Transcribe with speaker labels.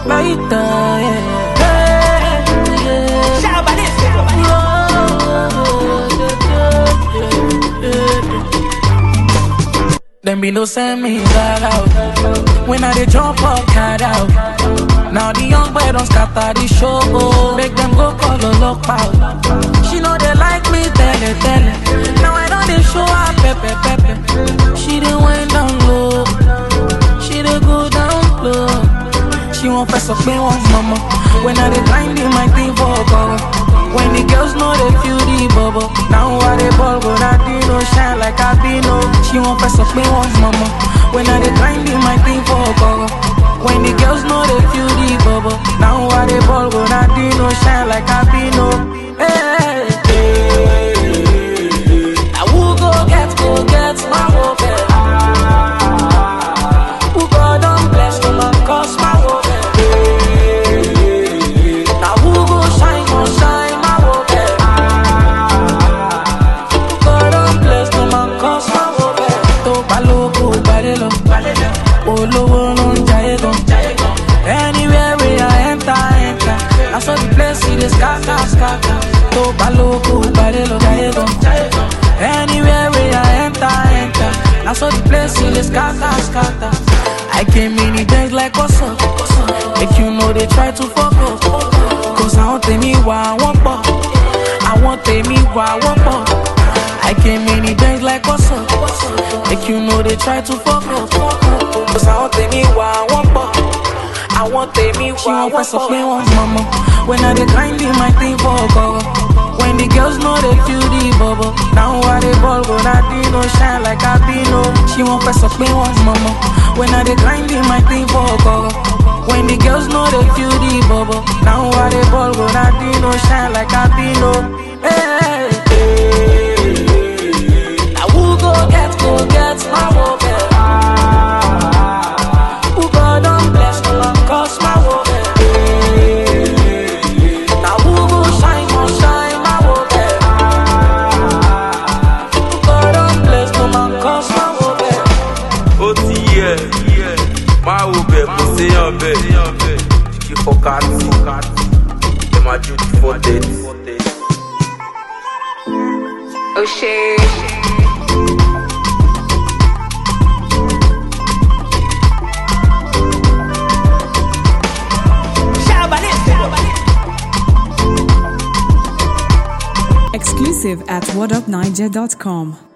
Speaker 1: Later, yeah. Them be no send me that out. When I dey jump up, cat out. Now the young boy don't scatter the show. Make them go call a lock out. She know they like me, tell it. Now I know they show her pepe pepe. She dey went down low. She dey go down low. She won't press up me once, mama. When I dey grind in my thing for cover. When the girls know they feel the bubble. Now I dey ball, but I did no shine like I be no. She won't press up me once, mama. When I dey grind in my thing for cover. When the girls know they feel the bubble. Now I dey ball, but I did no shine like I be no. Hey, hey, hey. Now who go get my hope? Who God don't bless no man cause my hope. Now who go shine my hope. Who God don't bless no man cause my hope. To palogo barelo, olowo no jaye gon. Anywhere we I enter. I saw the place see the scatter. To palogo barelo jaye gon. Anywhere we I enter. I saw the place see the scatter. I came in the dance like what's up. If you know they try to fuck up. Cause I want me why I want pop. I want me why I want pop. I came in the dance like what's up. If you know they try to fuck up. Cause I want me why I want pop. I want me why I want pop. Me once, mama. When I dey grind in my thing for cover. When the girls know they feel the bubble. Now I dey ball, but I did no shine like I be no. She won't press up me once, mama. When I dey grind in my thing for cover. When the girls know they feel the bubble. Now I dey ball, but I did no shine like I be no. Hey, hey, hey. Now who go get my hope? Who God don't bless no man cause my hope. Now who go shine my hope. Who God don't bless no man cause my hope.
Speaker 2: My hope, pour say un bel. Qui faut quatre. Et ma Jude for dead.
Speaker 3: Oh shit.
Speaker 4: Exclusive at whatupniger.com.